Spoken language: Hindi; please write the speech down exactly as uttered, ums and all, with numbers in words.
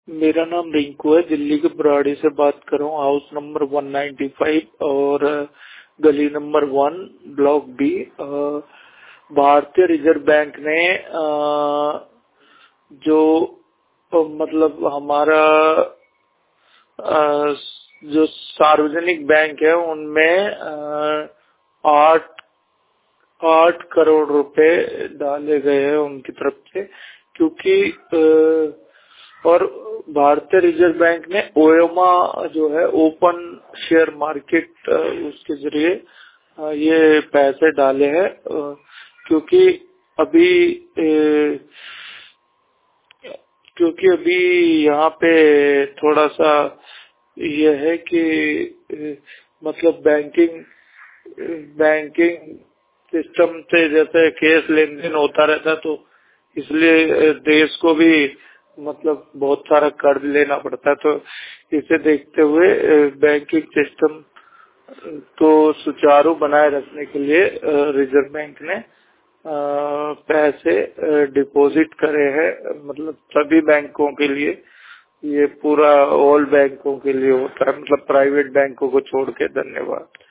मेरा नाम रिंकू है, दिल्ली के बुराड़ी से बात कर रहा हूँ। हाउस नंबर एक सौ पचानवे और गली number one, block B. Bharatiya reserve bank ने अ, जो अ, मतलब हमारा अ, जो सार्वजनिक बैंक है उनमें अ, आठ आठ करोड़ रुपए डाले गए हैं उनकी तरफ से, क्योंकि अ, और भारतीय रिजर्व बैंक ने ओयोमा जो है ओपन शेयर मार्केट उसके जरिए अ, ये पैसे डाले हैं, अ, क्योंकि अभी अ, क्योंकि अभी यहाँ पे थोड़ा सा ये है कि अ, मतलब बैंकिंग बैंकिंग सिस्टम से जैसे कैश लेन देन होता रहता है, तो इसलिए देश को भी मतलब बहुत सारा कर्ज लेना पड़ता है। तो इसे देखते हुए बैंकिंग सिस्टम को सुचारू बनाए रखने के लिए रिजर्व बैंक ने अ, पैसे डिपॉजिट करे हैं, मतलब सभी बैंकों के लिए। ये पूरा ऑल बैंकों के लिए होता है, मतलब प्राइवेट बैंकों को छोड़ के। धन्यवाद।